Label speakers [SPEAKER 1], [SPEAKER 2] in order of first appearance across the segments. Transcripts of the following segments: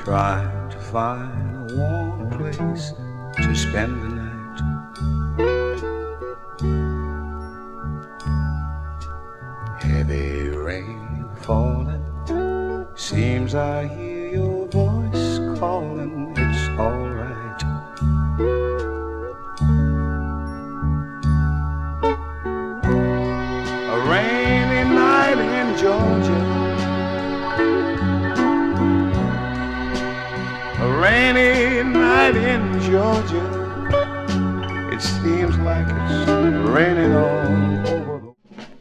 [SPEAKER 1] try to find a warm place to spend the night. Heavy rain falling, seems I hear your voice calling. It's all right. A rainy night in Georgia, a rainy night in Georgia. It seems like it's raining all over the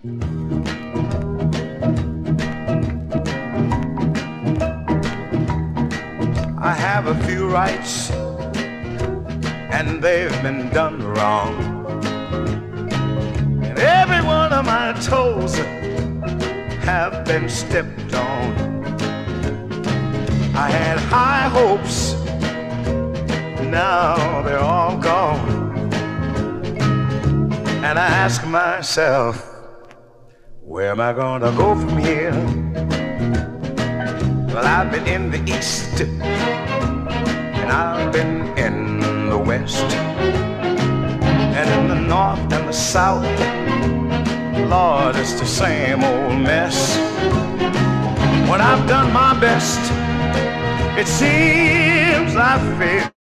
[SPEAKER 1] I have a few rights, and they've been done wrong. And every one of my toes have been stepped on. I had high hopes, now they're all gone. And I ask myself, where am I gonna go from here? Well, I've been in the East, and I've been in the West, and in the North and the South. Lord, it's the same old mess. When I've done my best, it seems I failed.